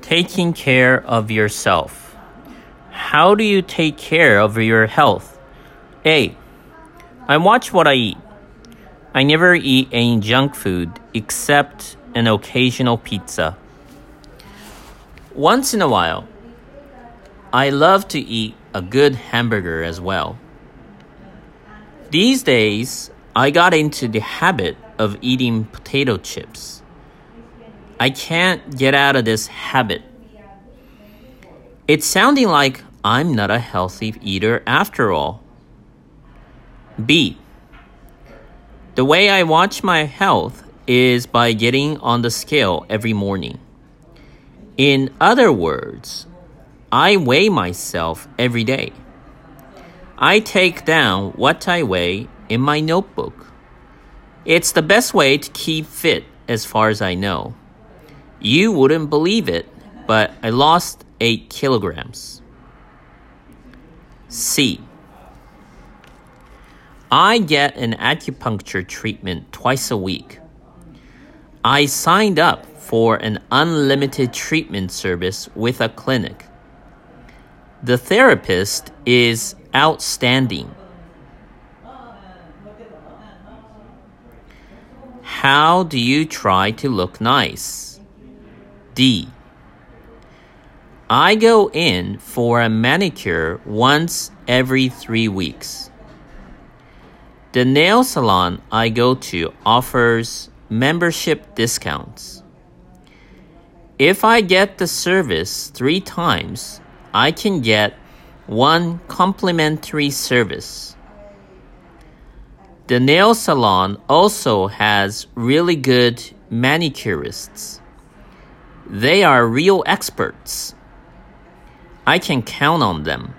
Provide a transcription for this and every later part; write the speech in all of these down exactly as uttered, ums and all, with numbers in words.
Taking care of yourself. How do you take care of your health? A. I watch what I eat. I never eat any junk food except an occasional pizza. Once in a while, I love to eat a good hamburger as well. These days, I got into the habit of eating potato chips. I can't get out of this habit. It's sounding like I'm not a healthy eater after all. B. The way I watch my health is by getting on the scale every morning. In other words, I weigh myself every day. I take down what I weigh in my notebook. It's the best way to keep fit as far as I know. You wouldn't believe it, but I lost eight kilograms. C. I get an acupuncture treatment twice a week. I signed up for an unlimited treatment service with a clinic. The therapist is outstanding. How do you try to look nice? D. I go in for a manicure once every three weeks. The nail salon I go to offers membership discounts. If I get the service three times, I can get one complimentary service. The nail salon also has really good manicurists. They are real experts. I can count on them.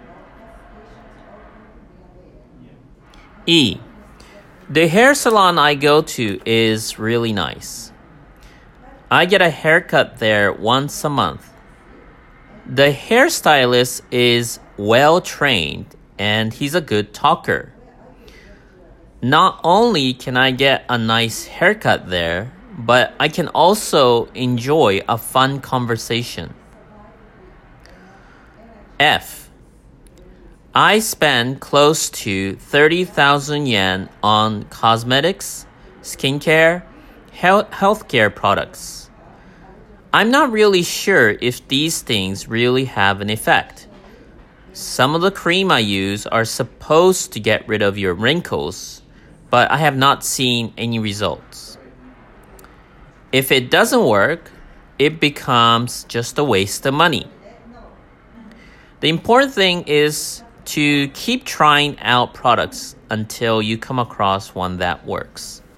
E. The hair salon I go to is really nice. I get a haircut there once a month. The hairstylist is well trained and he's a good talker. Not only can I get a nice haircut there, but I can also enjoy a fun conversation. F. I spend close to thirty thousand yen on cosmetics, skincare, health healthcare products. I'm not really sure if these things really have an effect. Some of the cream I use are supposed to get rid of your wrinkles, but I have not seen any results. If it doesn't work, it becomes just a waste of money. The important thing is to keep trying out products until you come across one that works.